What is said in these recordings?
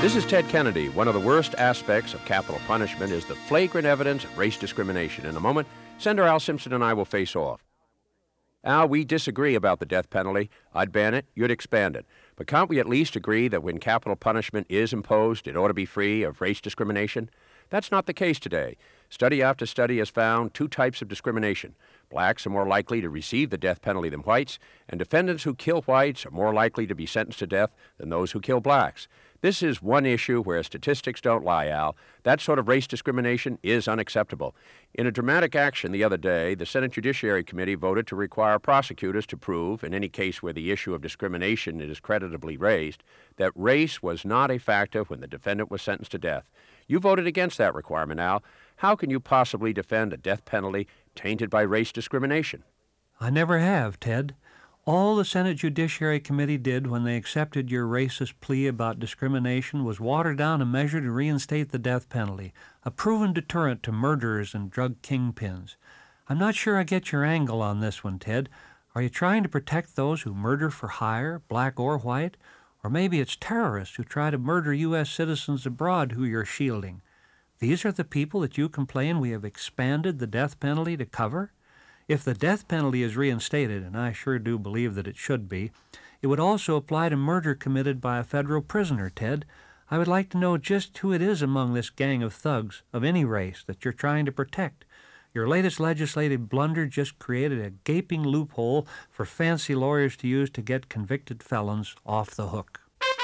This is Ted Kennedy. One of the worst aspects of capital punishment is the flagrant evidence of race discrimination. In a moment, Senator Al Simpson and I will face off. Al, we disagree about the death penalty. I'd ban it, you'd expand it. But can't we at least agree that when capital punishment is imposed, it ought to be free of race discrimination? That's not the case today. Study after study has found two types of discrimination. Blacks are more likely to receive the death penalty than whites, and defendants who kill whites are more likely to be sentenced to death than those who kill blacks. This is one issue where statistics don't lie, Al. That sort of race discrimination is unacceptable. In a dramatic action the other day, the Senate Judiciary Committee voted to require prosecutors to prove, in any case where the issue of discrimination is creditably raised, that race was not a factor when the defendant was sentenced to death. You voted against that requirement, Al. How can you possibly defend a death penalty tainted by race discrimination? I never have, Ted. All the Senate Judiciary Committee did when they accepted your racist plea about discrimination was water down a measure to reinstate the death penalty, a proven deterrent to murderers and drug kingpins. I'm not sure I get your angle on this one, Ted. Are you trying to protect those who murder for hire, black or white? Or maybe it's terrorists who try to murder U.S. citizens abroad who you're shielding. These are the people that you complain we have expanded the death penalty to cover? If the death penalty is reinstated, and I sure do believe that it should be, it would also apply to murder committed by a federal prisoner, Ted. I would like to know just who it is among this gang of thugs of any race that you're trying to protect. Your latest legislative blunder just created a gaping loophole for fancy lawyers to use to get convicted felons off the hook.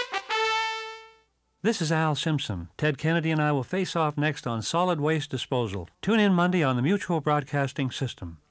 This is Al Simpson. Ted Kennedy and I will face off next on solid waste disposal. Tune in Monday on the Mutual Broadcasting System.